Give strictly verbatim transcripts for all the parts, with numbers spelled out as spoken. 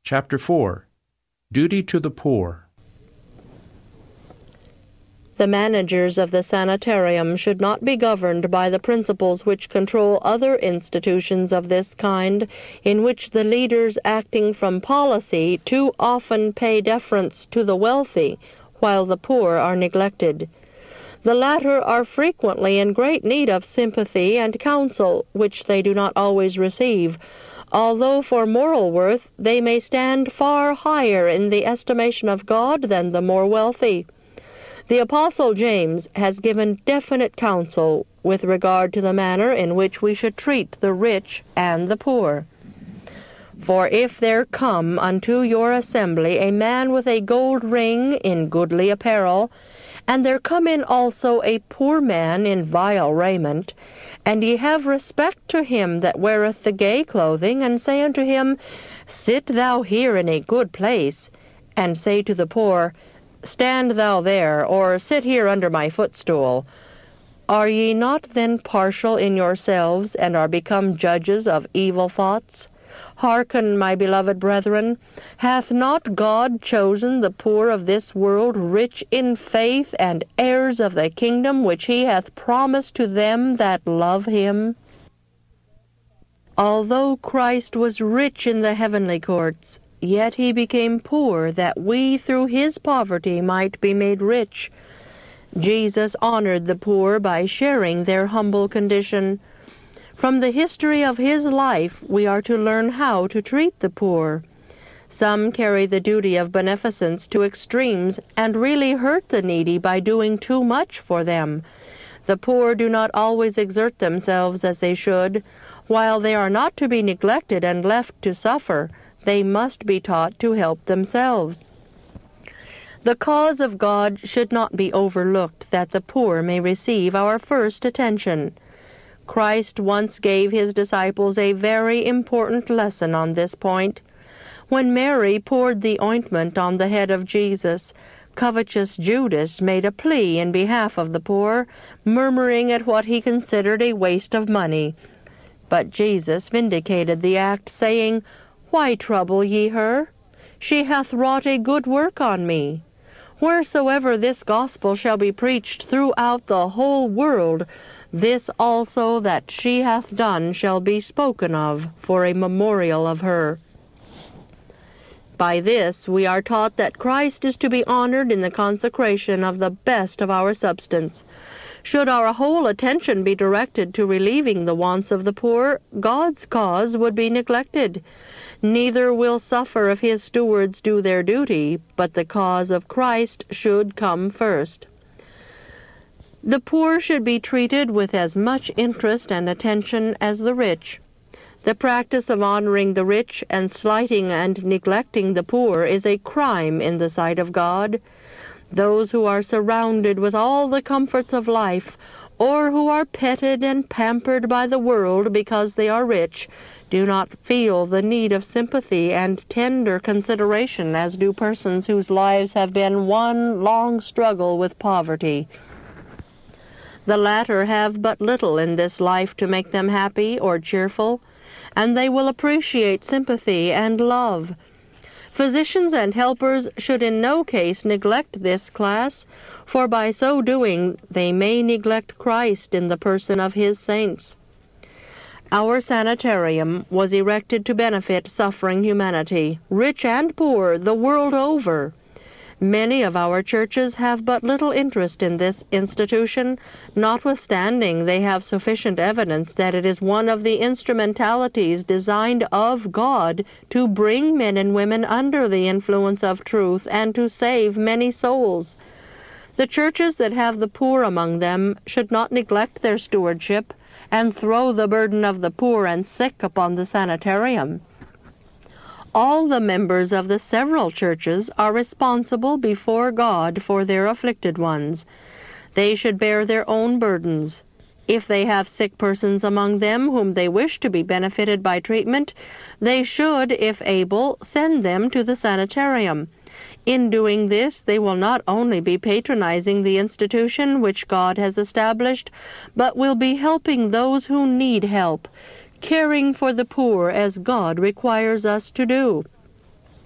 Chapter four. Duty to the Poor. The managers of the sanitarium should not be governed by the principles which control other institutions of this kind, in which the leaders acting from policy too often pay deference to the wealthy, while the poor are neglected. The latter are frequently in great need of sympathy and counsel, which they do not always receive, although for moral worth they may stand far higher in the estimation of God than the more wealthy. The Apostle James has given definite counsel with regard to the manner in which we should treat the rich and the poor. For if there come unto your assembly a man with a gold ring in goodly apparel, and there come in also a poor man in vile raiment, and ye have respect to him that weareth the gay clothing, and say unto him, Sit thou here in a good place, and say to the poor, Stand thou there, or sit here under my footstool. Are ye not then partial in yourselves, and are become judges of evil thoughts? Hearken, my beloved brethren, hath not God chosen the poor of this world rich in faith and heirs of the kingdom which he hath promised to them that love him? Although Christ was rich in the heavenly courts, yet he became poor, that we through his poverty might be made rich. Jesus honored the poor by sharing their humble condition. From the history of his life we are to learn how to treat the poor. Some carry the duty of beneficence to extremes and really hurt the needy by doing too much for them. The poor do not always exert themselves as they should. While they are not to be neglected and left to suffer, they must be taught to help themselves. The cause of God should not be overlooked, that the poor may receive our first attention. Christ once gave his disciples a very important lesson on this point. When Mary poured the ointment on the head of Jesus, covetous Judas made a plea in behalf of the poor, murmuring at what he considered a waste of money. But Jesus vindicated the act, saying, Why trouble ye her? She hath wrought a good work on me. Wheresoever this gospel shall be preached throughout the whole world, this also that she hath done shall be spoken of for a memorial of her. By this we are taught that Christ is to be honored in the consecration of the best of our substance. Should our whole attention be directed to relieving the wants of the poor, God's cause would be neglected. Neither will suffer if his stewards do their duty, but the cause of Christ should come first. The poor should be treated with as much interest and attention as the rich. The practice of honoring the rich and slighting and neglecting the poor is a crime in the sight of God. Those who are surrounded with all the comforts of life, or who are petted and pampered by the world because they are rich, do not feel the need of sympathy and tender consideration as do persons whose lives have been one long struggle with poverty. The latter have but little in this life to make them happy or cheerful, and they will appreciate sympathy and love. Physicians and helpers should in no case neglect this class, for by so doing they may neglect Christ in the person of his saints. Our sanitarium was erected to benefit suffering humanity, rich and poor, the world over. Many of our churches have but little interest in this institution, notwithstanding they have sufficient evidence that it is one of the instrumentalities designed of God to bring men and women under the influence of truth and to save many souls. The churches that have the poor among them should not neglect their stewardship and throw the burden of the poor and sick upon the sanitarium. All the members of the several churches are responsible before God for their afflicted ones. They should bear their own burdens. If they have sick persons among them whom they wish to be benefited by treatment, they should, if able, send them to the sanitarium. In doing this, they will not only be patronizing the institution which God has established, but will be helping those who need help, caring for the poor as God requires us to do.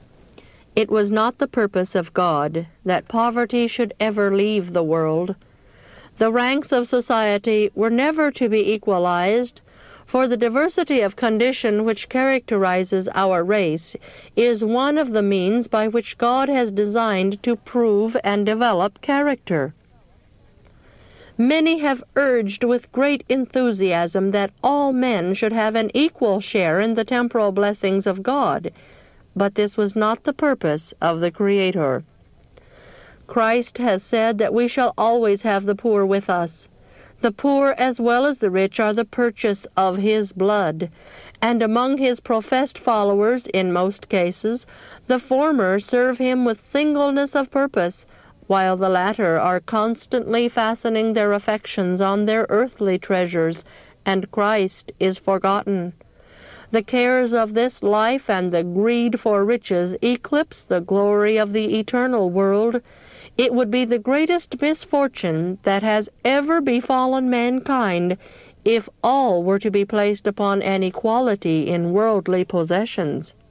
It was not the purpose of God that poverty should ever leave the world. The ranks of society were never to be equalized, for the diversity of condition which characterizes our race is one of the means by which God has designed to prove and develop character. Many have urged with great enthusiasm that all men should have an equal share in the temporal blessings of God, but this was not the purpose of the Creator. Christ has said that we shall always have the poor with us. The poor as well as the rich are the purchase of His blood, and among His professed followers, in most cases, the former serve Him with singleness of purpose, while the latter are constantly fastening their affections on their earthly treasures, and Christ is forgotten. The cares of this life and the greed for riches eclipse the glory of the eternal world. It would be the greatest misfortune that has ever befallen mankind if all were to be placed upon an equality in worldly possessions.